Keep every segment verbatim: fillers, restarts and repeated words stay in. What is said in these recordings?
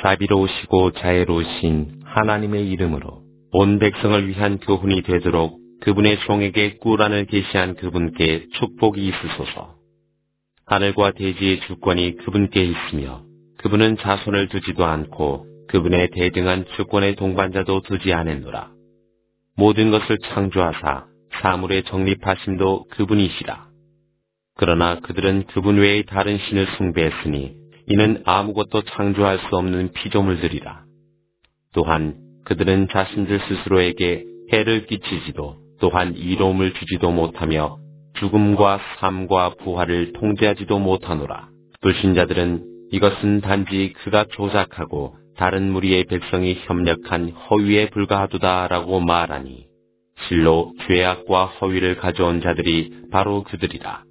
자비로우시고 자애로우신 하나님의 이름으로 온 백성을 위한 교훈이 되도록 그분의 종에게 꾸란을 계시한 그분께 축복이 있으소서. 하늘과 대지의 주권이 그분께 있으며 그분은 자손을 두지도 않고 그분의 대등한 주권의 동반자도 두지 않았노라. 모든 것을 창조하사 사물의 정립하심도 그분이시라. 그러나 그들은 그분 외의 다른 신을 숭배했으니 이는 아무것도 창조할 수 없는 피조물들이라. 또한 그들은 자신들 스스로에게 해를 끼치지도 또한 이로움을 주지도 못하며 죽음과 삶과 부활을 통제하지도 못하노라. 불신자들은 이것은 단지 그가 조작하고 다른 무리의 백성이 협력한 허위에 불과하도다 라고 말하니 실로 죄악과 허위를 가져온 자들이 바로 그들이라.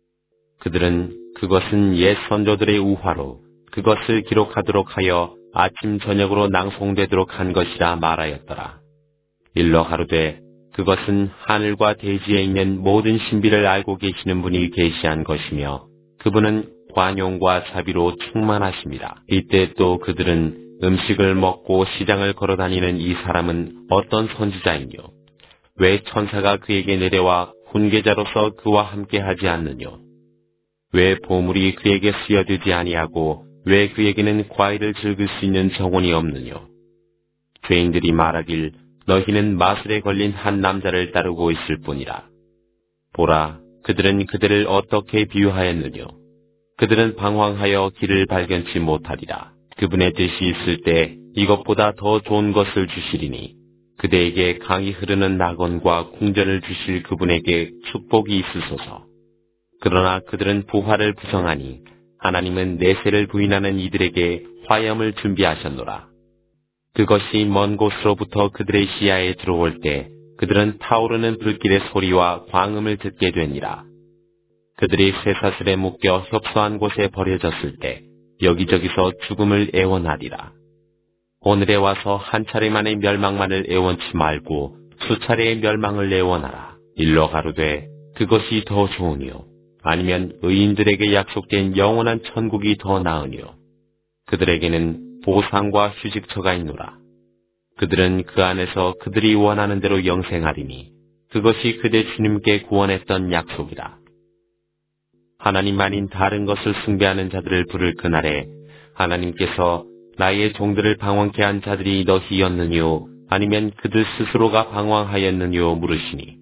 그들은 그것은 옛 선조들의 우화로 그것을 기록하도록 하여 아침 저녁으로 낭송되도록 한 것이라 말하였더라. 일러 가로되 그것은 하늘과 대지에 있는 모든 신비를 알고 계시는 분이 계시한 것이며 그분은 관용과 자비로 충만하십니다. 이때 또 그들은 음식을 먹고 시장을 걸어다니는 이 사람은 어떤 선지자이뇨? 왜 천사가 그에게 내려와 훈계자로서 그와 함께 하지 않느뇨? 왜 보물이 그에게 수여되지 아니하고 왜 그에게는 과일을 즐길 수 있는 정원이 없느뇨? 죄인들이 말하길 너희는 마술에 걸린 한 남자를 따르고 있을 뿐이라. 보라, 그들은 그들을 어떻게 비유하였느뇨? 그들은 방황하여 길을 발견치 못하리라. 그분의 뜻이 있을 때 이것보다 더 좋은 것을 주시리니 그대에게 강이 흐르는 낙원과 궁전을 주실 그분에게 축복이 있으소서. 그러나 그들은 부활을 부정하니 하나님은 내세를 부인하는 이들에게 화염을 준비하셨노라. 그것이 먼 곳으로부터 그들의 시야에 들어올 때 그들은 타오르는 불길의 소리와 광음을 듣게 되니라. 그들이 쇠사슬에 묶여 협소한 곳에 버려졌을 때 여기저기서 죽음을 애원하리라. 오늘에 와서 한 차례만의 멸망만을 애원치 말고 수차례의 멸망을 애원하라. 일러 가로되 그것이 더 좋으뇨? 아니면 의인들에게 약속된 영원한 천국이 더 나으뇨? 그들에게는 보상과 휴직처가 있노라. 그들은 그 안에서 그들이 원하는 대로 영생하리니 그것이 그대 주님께 구원했던 약속이라. 하나님 아닌 다른 것을 숭배하는 자들을 부를 그날에 하나님께서 나의 종들을 방황케 한 자들이 너희였느뇨? 아니면 그들 스스로가 방황하였느뇨? 물으시니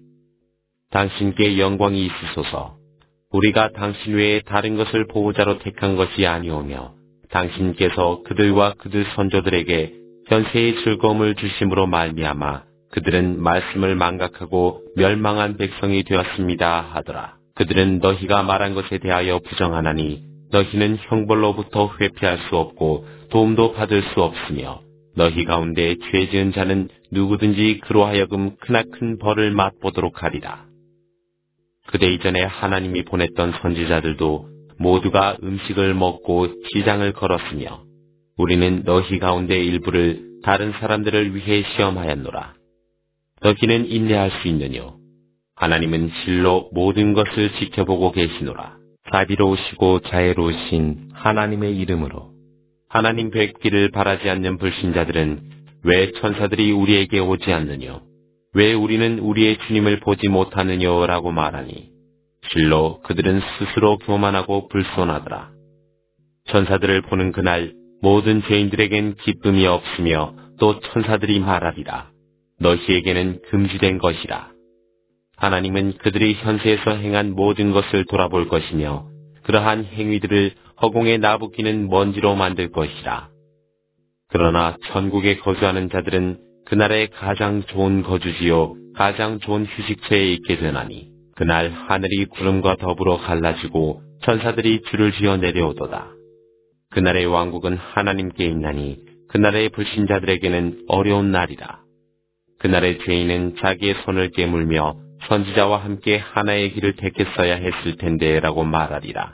당신께 영광이 있으소서. 우리가 당신 외에 다른 것을 보호자로 택한 것이 아니오며 당신께서 그들과 그들 선조들에게 현세의 즐거움을 주심으로 말미암아 그들은 말씀을 망각하고 멸망한 백성이 되었습니다 하더라. 그들은 너희가 말한 것에 대하여 부정하나니 너희는 형벌로부터 회피할 수 없고 도움도 받을 수 없으며 너희 가운데 죄 지은 자는 누구든지 그로 하여금 크나큰 벌을 맛보도록 하리라. 그대 이전에 하나님이 보냈던 선지자들도 모두가 음식을 먹고 시장을 걸었으며 우리는 너희 가운데 일부를 다른 사람들을 위해 시험하였노라. 너희는 인내할 수 있느뇨? 하나님은 실로 모든 것을 지켜보고 계시노라. 자비로우시고 자애로우신 하나님의 이름으로 하나님 뵙기를 바라지 않는 불신자들은 왜 천사들이 우리에게 오지 않느뇨? 왜 우리는 우리의 주님을 보지 못하느뇨? 라고 말하니 실로 그들은 스스로 교만하고 불손하더라. 천사들을 보는 그날 모든 죄인들에겐 기쁨이 없으며 또 천사들이 말하리라. 너희에게는 금지된 것이라. 하나님은 그들이 현세에서 행한 모든 것을 돌아볼 것이며 그러한 행위들을 허공에 나부끼는 먼지로 만들 것이라. 그러나 천국에 거주하는 자들은 그날의 가장 좋은 거주지요 가장 좋은 휴식처에 있게 되나니 그날 하늘이 구름과 더불어 갈라지고 천사들이 줄을 지어 내려오도다. 그날의 왕국은 하나님께 있나니 그날의 불신자들에게는 어려운 날이라. 그날의 죄인은 자기의 손을 깨물며 선지자와 함께 하나의 길을 택했어야 했을 텐데 라고 말하리라.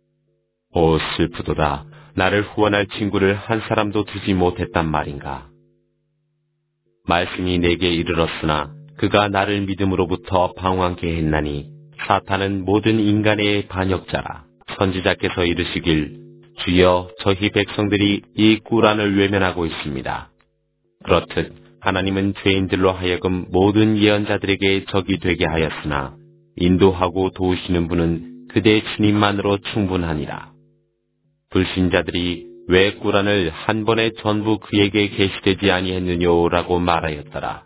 오 슬프도다. 나를 후원할 친구를 한 사람도 두지 못했단 말인가. 말씀이 내게 이르렀으나 그가 나를 믿음으로부터 방황케 했나니 사탄은 모든 인간의 반역자라. 선지자께서 이르시길 주여, 저희 백성들이 이 꿀안을 외면하고 있습니다. 그렇듯 하나님은 죄인들로 하여금 모든 예언자들에게 적이 되게 하였으나 인도하고 도우시는 분은 그대 주님만으로 충분하니라. 불신자들이 왜 꿀안을 한 번에 전부 그에게 계시되지 아니했느냐라고 말하였더라.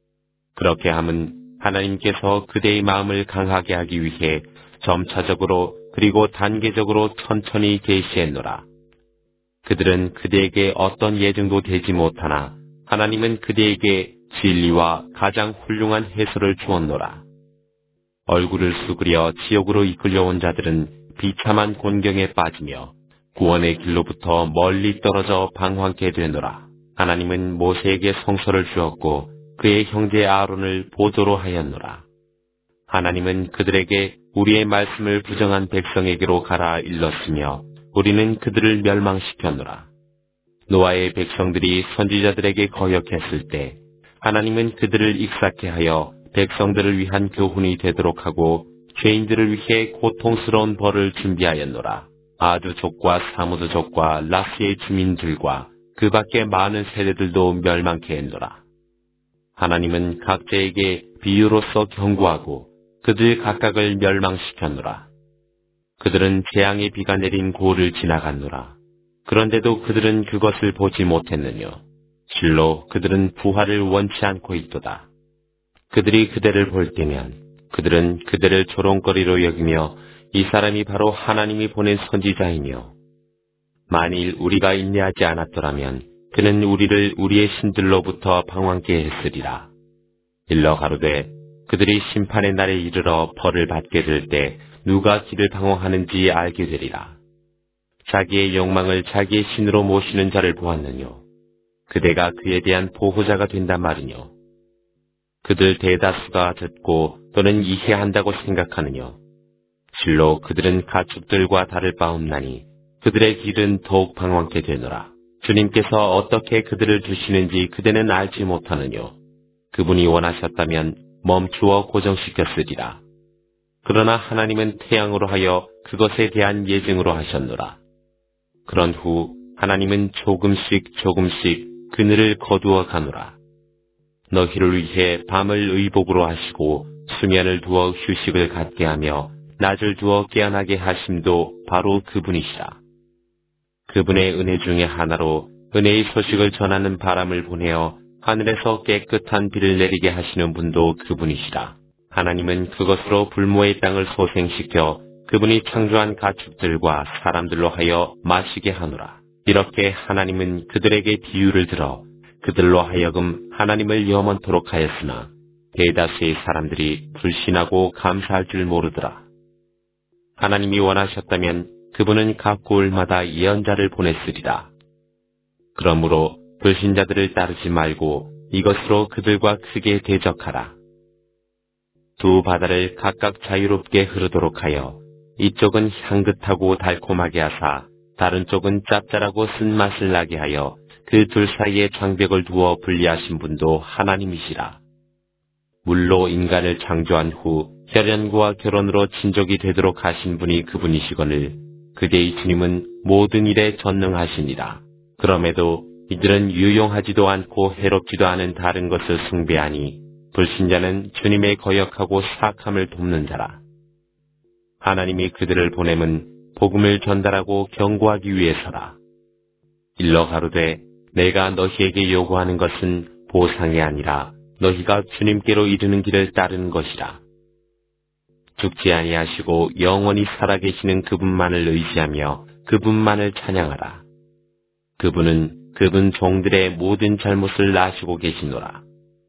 그렇게 함은 하나님께서 그대의 마음을 강하게 하기 위해 점차적으로 그리고 단계적으로 천천히 계시했노라. 그들은 그대에게 어떤 예증도 되지 못하나 하나님은 그대에게 진리와 가장 훌륭한 해설을 주었노라. 얼굴을 수그려 지옥으로 이끌려온 자들은 비참한 곤경에 빠지며 구원의 길로부터 멀리 떨어져 방황케 되노라. 하나님은 모세에게 성서를 주었고 그의 형제 아론을 보조로 하였노라. 하나님은 그들에게 우리의 말씀을 부정한 백성에게로 가라 일렀으며 우리는 그들을 멸망시켰노라. 노아의 백성들이 선지자들에게 거역했을 때 하나님은 그들을 익사케 하여 백성들을 위한 교훈이 되도록 하고 죄인들을 위해 고통스러운 벌을 준비하였노라. 아두족과 사무드족과 라스의 주민들과 그 밖에 많은 세대들도 멸망케 했노라. 하나님은 각자에게 비유로서 경고하고 그들 각각을 멸망시켰노라. 그들은 재앙의 비가 내린 고를 지나갔노라. 그런데도 그들은 그것을 보지 못했느뇨. 실로 그들은 부활을 원치 않고 있도다. 그들이 그대를 볼 때면 그들은 그대를 조롱거리로 여기며 이 사람이 바로 하나님이 보낸 선지자이며 만일 우리가 인내하지 않았더라면 그는 우리를 우리의 신들로부터 방황케 했으리라. 일러 가로되 그들이 심판의 날에 이르러 벌을 받게 될 때 누가 길을 방황하는지 알게 되리라. 자기의 욕망을 자기의 신으로 모시는 자를 보았느뇨. 그대가 그에 대한 보호자가 된단 말이뇨. 그들 대다수가 듣고 또는 이해한다고 생각하느뇨. 실로 그들은 가축들과 다를 바 없나니 그들의 길은 더욱 방황케 되노라. 주님께서 어떻게 그들을 두시는지 그대는 알지 못하느뇨. 그분이 원하셨다면 멈추어 고정시켰으리라. 그러나 하나님은 태양으로 하여 그것에 대한 예증으로 하셨노라. 그런 후 하나님은 조금씩 조금씩 그늘을 거두어 가노라. 너희를 위해 밤을 의복으로 하시고 수면을 두어 휴식을 갖게 하며 낮을 두어 깨어나게 하심도 바로 그분이시라. 그분의 은혜 중에 하나로 은혜의 소식을 전하는 바람을 보내어 하늘에서 깨끗한 비를 내리게 하시는 분도 그분이시라. 하나님은 그것으로 불모의 땅을 소생시켜 그분이 창조한 가축들과 사람들로 하여 마시게 하노라. 이렇게 하나님은 그들에게 비유를 들어 그들로 하여금 하나님을 염원토록 하였으나 대다수의 사람들이 불신하고 감사할 줄 모르더라. 하나님이 원하셨다면 그분은 각 고을마다 예언자를 보냈으리라. 그러므로 불신자들을 따르지 말고 이것으로 그들과 크게 대적하라. 두 바다를 각각 자유롭게 흐르도록 하여 이쪽은 향긋하고 달콤하게 하사 다른 쪽은 짭짤하고 쓴맛을 나게 하여 그 둘 사이에 장벽을 두어 분리하신 분도 하나님이시라. 물로 인간을 창조한 후 혈연과 결혼으로 친족이 되도록 하신 분이 그분이시거늘 그대의 주님은 모든 일에 전능하시니라. 그럼에도 이들은 유용하지도 않고 해롭지도 않은 다른 것을 숭배하니 불신자는 주님의 거역하고 사악함을 돕는 자라. 하나님이 그들을 보냄은 복음을 전달하고 경고하기 위해서라. 일러 가로되 내가 너희에게 요구하는 것은 보상이 아니라 너희가 주님께로 이르는 길을 따르는 것이라. 죽지 아니하시고 영원히 살아계시는 그분만을 의지하며 그분만을 찬양하라. 그분은 그분 종들의 모든 잘못을 아시고 계시노라.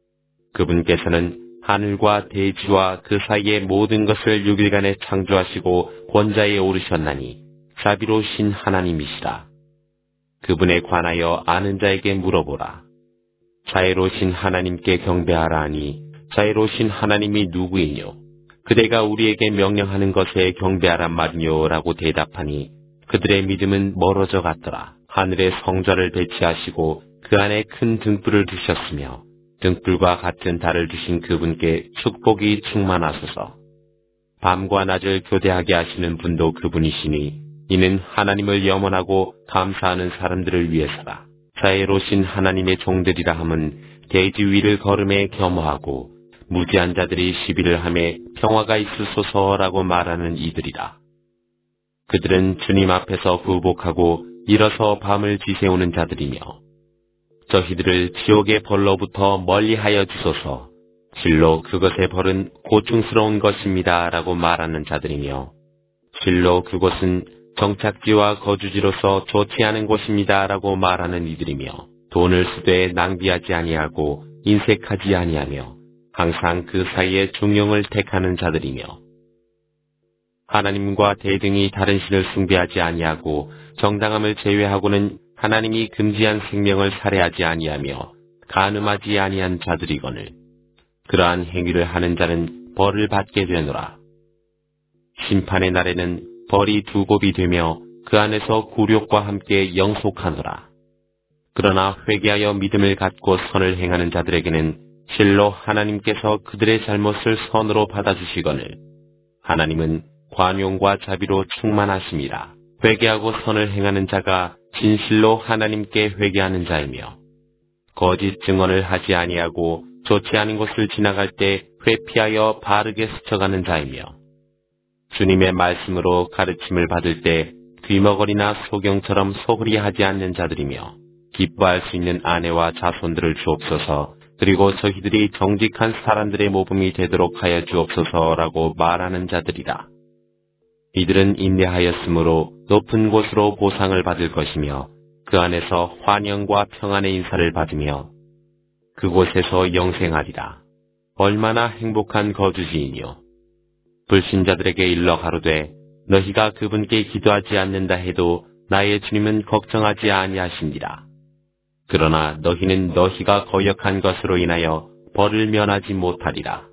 그분께서는 하늘과 대지와 그 사이의 모든 것을 육 일간에 창조하시고 권자에 오르셨나니 자비로우신 하나님이시라. 그분에 관하여 아는 자에게 물어보라. 자애로우신 하나님께 경배하라 하니 자애로우신 하나님이 누구이뇨? 그대가 우리에게 명령하는 것에 경배하란 말이뇨 라고 대답하니 그들의 믿음은 멀어져 갔더라. 하늘에 성전을 배치하시고 그 안에 큰 등불을 두셨으며 등불과 같은 달을 두신 그분께 축복이 충만하소서. 밤과 낮을 교대하게 하시는 분도 그분이시니 이는 하나님을 염원하고 감사하는 사람들을 위해서라. 자애로신 하나님의 종들이라 함은 대지 위를 걸음에 겸허하고 무지한 자들이 시비를 하며 평화가 있으소서라고 말하는 이들이라. 그들은 주님 앞에서 후복하고 일어서 밤을 지새우는 자들이며 저희들을 지옥의 벌로부터 멀리하여 주소서. 실로 그것의 벌은 고충스러운 것입니다 라고 말하는 자들이며 실로 그곳은 정착지와 거주지로서 좋지 않은 곳입니다 라고 말하는 이들이며 돈을 쓰되 낭비하지 아니하고 인색하지 아니하며 항상 그 사이에 중용을 택하는 자들이며 하나님과 대등이 다른 신을 숭배하지 아니하고 정당함을 제외하고는 하나님이 금지한 생명을 살해하지 아니하며 간음하지 아니한 자들이거늘 그러한 행위를 하는 자는 벌을 받게 되노라. 심판의 날에는 벌이 두 곱이 되며 그 안에서 굴욕과 함께 영속하노라. 그러나 회개하여 믿음을 갖고 선을 행하는 자들에게는 실로 하나님께서 그들의 잘못을 선으로 받아주시거늘 하나님은 관용과 자비로 충만하심이라. 회개하고 선을 행하는 자가 진실로 하나님께 회개하는 자이며 거짓 증언을 하지 아니하고 좋지 않은 곳을 지나갈 때 회피하여 바르게 스쳐가는 자이며 주님의 말씀으로 가르침을 받을 때 귀머거리나 소경처럼 소홀히 하지 않는 자들이며 기뻐할 수 있는 아내와 자손들을 주옵소서. 그리고 저희들이 정직한 사람들의 모범이 되도록 하여 주옵소서라고 말하는 자들이라. 이들은 인내하였으므로 높은 곳으로 보상을 받을 것이며 그 안에서 환영과 평안의 인사를 받으며 그곳에서 영생하리라. 얼마나 행복한 거주지이뇨. 불신자들에게 일러 가로되 너희가 그분께 기도하지 않는다 해도 나의 주님은 걱정하지 아니하시니라. 그러나 너희는 너희가 거역한 것으로 인하여 벌을 면하지 못하리라.